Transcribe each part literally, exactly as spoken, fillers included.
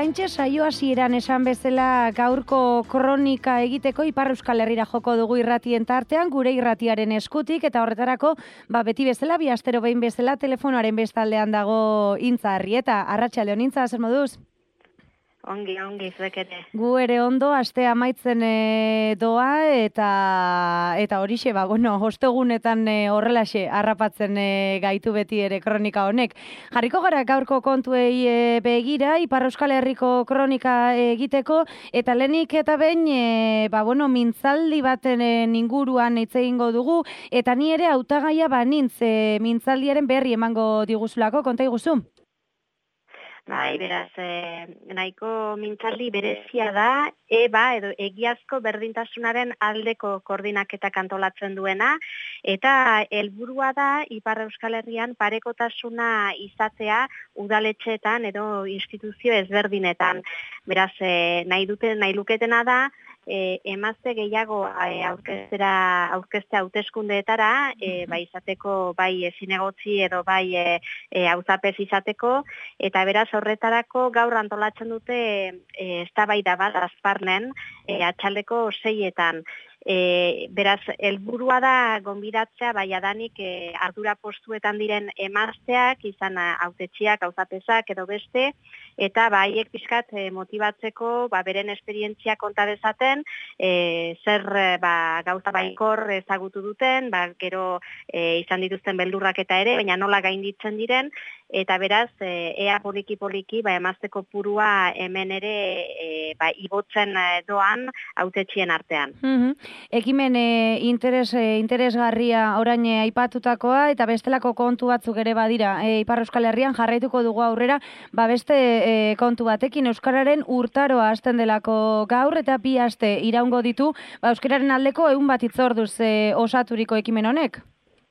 oraintxe saio hasieran esan bezala gaurko kronika egiteko Ipar Euskal Herrira joko dugu irratien tartean, gure irratiaren eskutik, eta horretarako, ba, beti bezala, bi astero behin bezala, telefonoaren bestaldean dago Intza Arrieta. Arratsaldeon, Intza, zer moduz? Ongi, ongi, zuek ere. Gu ere ondo, aste amaitzen e, doa, eta eta horixe, ba, bueno, ostegunetan e, horrelaxe harrapatzen e, gaitu beti ere kronika honek. Jarriko gara gaurko kontuei e, begira, Ipar Euskal Herriko kronika egiteko, eta lehenik eta behin, e, ba, bueno, mintzaldi baten e, inguruan hitz egingo dugu, eta ni ere hautagaia banintz e, mintzaldiaren berri emango diguzulako, konta iguzu? Bai, beraz, eh, nahiko mintzaldi berezia da, eba edo egiazko berdintasunaren aldeko koordinaketak antolatzen duena, eta helburua da Ipar Euskal Herrian parekotasuna izatea udaletxeetan edo instituzio ezberdinetan. Beraz, eh, nahi duten, nahi luketena da, E, emazte gehiago e, aurkeztera aurkezte hauteskundeetara e, bai izateko bai zinegotzi edo bai e, e, auzapez izateko, eta beraz horretarako gaur antolatzen dute e, eztabaida bat Azparnen e, atxaldeko seietan. E, beraz, helburua da gonbidatzea bai adanik e, ardura postuetan diren emazteak, izan hautetxiak, auzapezak edo beste, eta baiek pixkat e, motibatzeko ba, beren esperientzia konta dezaten, e, zer ba, gauza baikor ezagutu duten, ba, gero e, izan dituzten beldurrak eta ere, baina nola gainditzen diren, eta beraz, e, ea poliki-poliki ba, emazteko purua hemen ere e, ba, ibotzen doan hautetxien artean. Mm-hmm. Ekimen e, interes, e, interesgarria orain e, aipatutakoa, eta bestelako kontu batzuk ere badira. E, Ipar Euskal Herrian jarraituko dugu aurrera, ba beste e, kontu batekin, euskararen urtaroa hasten delako gaur, eta bi aste iraungo ditu, ba euskararen aldeko ehun bat hitzorduz e, osaturiko ekimen honek.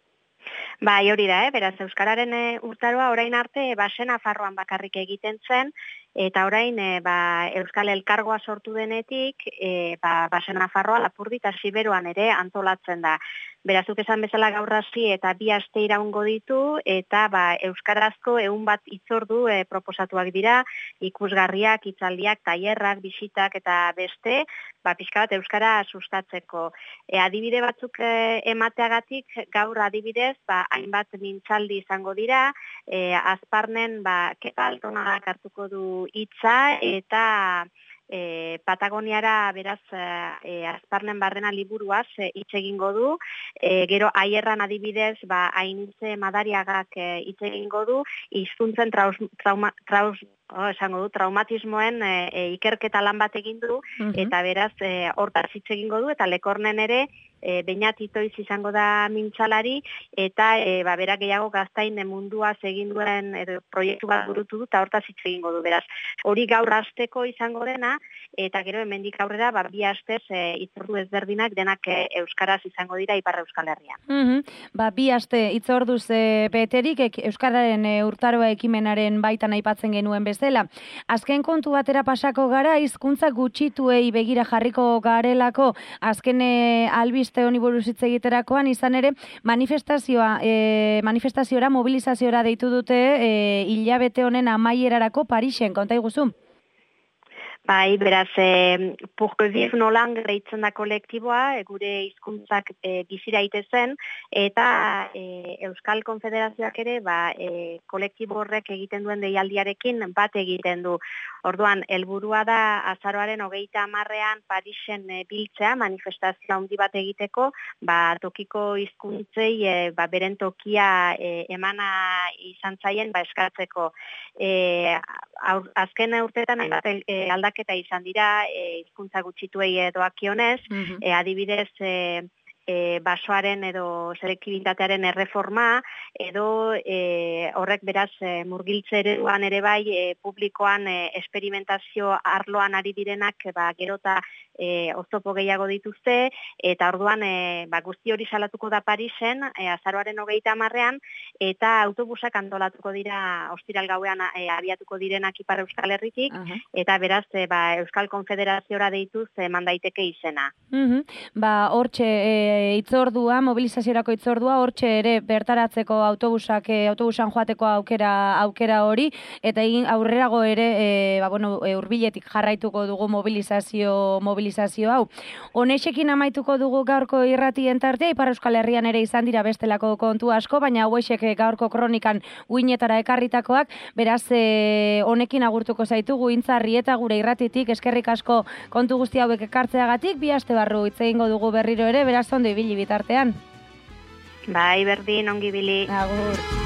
Bai, hori da, eh? Beraz, euskararen e, urtaroa orain arte basen Nafarroan bakarrik egiten zen, eta orain e, ba, Euskal Elkargoa sortu denetik, e, ba, basen Nafarroa, Lapurdi eta Siberuan ere antolatzen da. Berazuk esan bezala gaur hasi eta bi aste iraungo ditu, eta ba, euskarazko ehun bat hitzordu e, proposatuak dira, ikusgarriak, hitzaldiak, tailerrak, bisitak eta beste, ba, pixka bat euskara sustatzeko. E, adibide batzuk e, emateagatik, gaur adibidez, ba, hainbat mintzaldi izango dira, e, Azparnen ba, Kepa Altonagak hartuko du hitza, eta E, Patagoniara beraz e, Azparnen barrena liburuaz hitz e, egingo du, e, gero Aierran adibidez ba, Ainitze Madariagak hitz e, egingo du, hizkuntzen traus, trauma, traus, oh, esango du, traumatismoen e, e, ikerketa lan bat egin du, uh-huh. eta beraz e, hortaz hitz egingo du, eta Lekornen ere E, Beñat Itoiz izango da mintzalari, eta e, ba, berak gehiago gaztain munduaz egin duen edo proiektu bat burutu du, eta hortaz hitz egingo du, beraz. Hori gaur hasteko izango dena, eta gero hemendik aurrera ba, bi astez e, hitzordu ezberdinak denak e, euskaraz izango dira Ipar Euskal Herrian. Mm-hmm. Ba, bi aste hitzorduz e, beterik, ek, euskararen e, urtaroa ekimenaren baitan aipatzen genuen bezala. Azken kontu batera pasako gara, hizkuntza gutxituei begira jarriko garelako, azken e, albiz honi buruz hitz egiterakoan, izan ere manifestazioa, e, manifestaziora, mobilizaziora deitu dute e, hilabete honen amaierarako Parisen, konta iguzu? Bai, beraz, e, Pour que vive nos langues deitzen da kolektiboa, e, gure hizkuntzak e, gizira itezen, eta e, Euskal Konfederazioak ere, ba, e, kolektibo horrek egiten duen deialdiarekin bat egiten du. Orduan, helburua da azaroaren hogeita hamarrean Parisen e, biltzea, manifestazio handi bat egiteko, ba, tokiko hizkuntzei e, ba, beren tokia e, emana izan zaien ba, eskatzeko. E, aur, azken urteetan e, aldaketa izan dira e, hizkuntza gutxituei doakionez, mm-hmm. e, adibidez e, e, basoaren edo selektibitatearen erreforma, edo e, horrek beraz e, murgiltze ereduan ere bai e, publikoan e, esperimentazio arloan ari direnak ba, gerota e, oztopo gehiago dituzte, eta orduan e, ba, guzti hori salatuko da Parisen, e, azaroaren hogeita hamarrean, eta autobusak antolatuko dira ostiral gauean e, abiatuko direnak Ipar Euskal Herritik, uh-huh. eta beraz e, ba, Euskal Konfederaziora deituz e, mandaiteke izena. Uh-huh. Ba, hortxe, e, itzordua, mobilizaziorako itzordua, hortxe ere bertaratzeko autobusak, e, autobusan joateko aukera aukera hori, eta egin aurrerago ere, e, ba, bueno, e, hurbiletik jarraituko dugu mobilizazio, mobilizazio hau. Honexekin amaituko dugu gaurko irratien tartea, Ipar Euskal Herrian ere izan dira bestelako kontu asko, baina hauexek gaurko kronikan uinetara ekarritakoak, beraz, e, honekin agurtuko zaitugu Intzarri eta gure irratitik, eskerrik asko kontu guzti hauek ekartzeagatik, bi aste barru hitz egingo dugu berriro ere, beraz ondo ibili bitartean. Bai, berdin, ongi ibili. Agur.